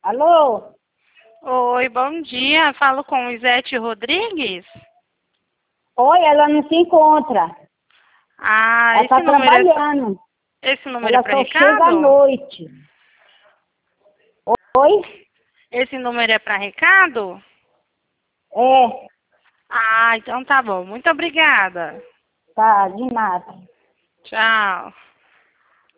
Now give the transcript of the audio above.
Alô? Oi, bom dia. Falo com Isete Rodrigues. Oi, ela não se encontra. Ah, Ela está trabalhando. Esse número Ela é para só chega à recado? noite. Oi? Esse número é para recado? É, Ah, então tá bom. Muito obrigada. tá, de nada. Tchau.